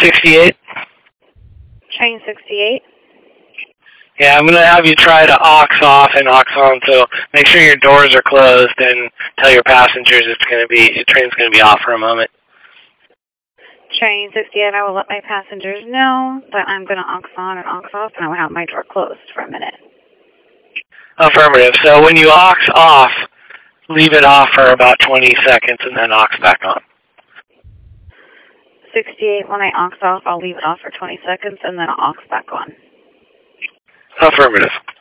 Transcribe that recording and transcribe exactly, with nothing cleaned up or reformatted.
sixty-eight? Train sixty-eight. Yeah, I'm going to have you try to aux off and aux on, so make sure your doors are closed and tell your passengers it's going to be, the train's going to be off for a moment. Train sixty-eight, I will let my passengers know that I'm going to aux on and aux off, and I will have my door closed for a minute. Affirmative. So when you aux off, leave it off for about twenty seconds and then aux back on. sixty-eight, when I aux off, I'll leave it off for twenty seconds and then I'll aux back on. Affirmative.